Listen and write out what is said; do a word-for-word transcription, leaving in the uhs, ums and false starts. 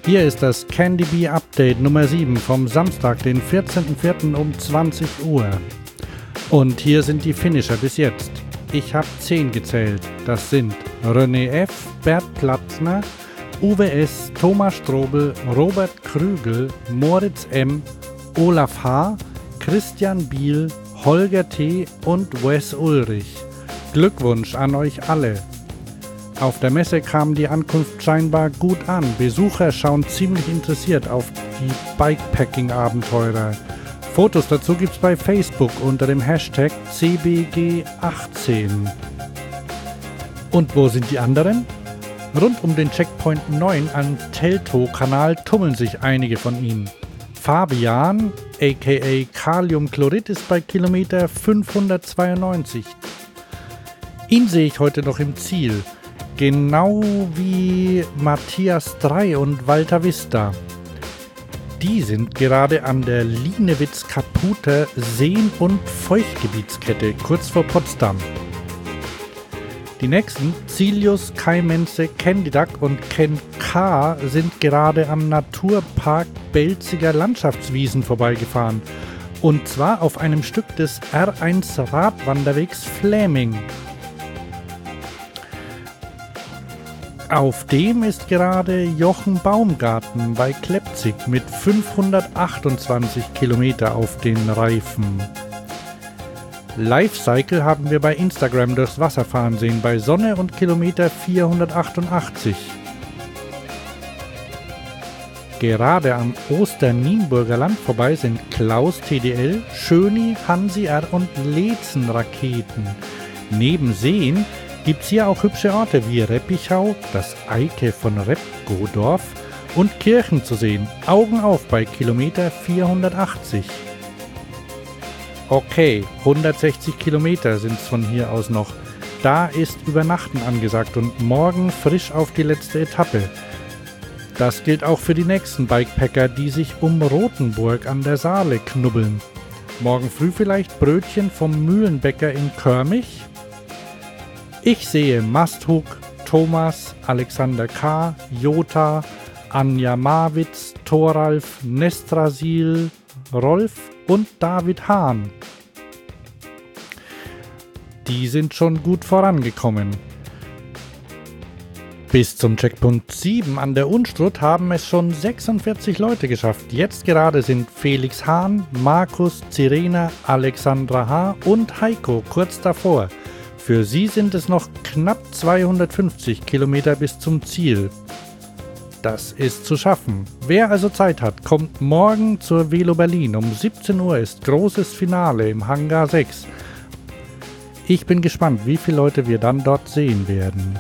Hier ist das Candy Bee Update Nummer sieben vom Samstag, den vierzehnten vierten um zwanzig Uhr. Und hier sind die Finisher bis jetzt. Ich habe zehn gezählt. Das sind René F., Bert Platzner, Uwe S., Thomas Strobel, Robert Krügel, Moritz M., Olaf H., Christian Biel, Holger T. und Wes Ulrich. Glückwunsch an euch alle. Auf der Messe kam die Ankunft scheinbar gut an. Besucher schauen ziemlich interessiert auf die Bikepacking-Abenteurer. Fotos dazu gibt's bei Facebook unter dem Hashtag C B G achtzehn. Und wo sind die anderen? Rund um den Checkpoint neun am Teltow-Kanal tummeln sich einige von ihnen. Fabian, aka Kaliumchlorid, ist bei Kilometer fünfhundertzweiundneunzig. Ihn sehe ich heute noch im Ziel. Genau wie Matthias drei und Walter Vista. Die sind gerade an der Lienewitz-Kaputer Seen- und Feuchtgebietskette kurz vor Potsdam. Die nächsten, Zilius, Kai Menze, Candidac und Ken K. sind gerade am Naturpark Belziger Landschaftswiesen vorbeigefahren. Und zwar auf einem Stück des R eins Radwanderwegs Fläming. Auf dem ist gerade Jochen Baumgarten bei Klepzig mit fünfhundertachtundzwanzig Kilometer auf den Reifen. Lifecycle haben wir bei Instagram durchs Wasser fahren sehen, bei Sonne und Kilometer vierhundertachtundachtzig. Gerade am Osternienburger Land vorbei sind Klaus T D L, Schöni, Hansi R und Lezen Raketen. Neben Seen gibt's hier auch hübsche Orte wie Reppichau, das Eike von Repgodorf und Kirchen zu sehen. Augen auf bei Kilometer vierhundertachtzig. Okay, hundertsechzig Kilometer sind's von hier aus noch. Da ist Übernachten angesagt und morgen frisch auf die letzte Etappe. Das gilt auch für die nächsten Bikepacker, die sich um Rothenburg an der Saale knubbeln. Morgen früh vielleicht Brötchen vom Mühlenbäcker in Körmich. Ich sehe Masthug, Thomas, Alexander K., Jota, Anja Marwitz, Thoralf, Nestrasil, Rolf und David Hahn. Die sind schon gut vorangekommen. Bis zum Checkpoint sieben an der Unstrut haben es schon sechsundvierzig Leute geschafft. Jetzt gerade sind Felix Hahn, Markus, Zirena, Alexandra H. und Heiko kurz davor. Für sie sind es noch knapp zweihundertfünfzig Kilometer bis zum Ziel. Das ist zu schaffen. Wer also Zeit hat, kommt morgen zur Velo Berlin. Um siebzehn Uhr ist großes Finale im Hangar sechs. Ich bin gespannt, wie viele Leute wir dann dort sehen werden.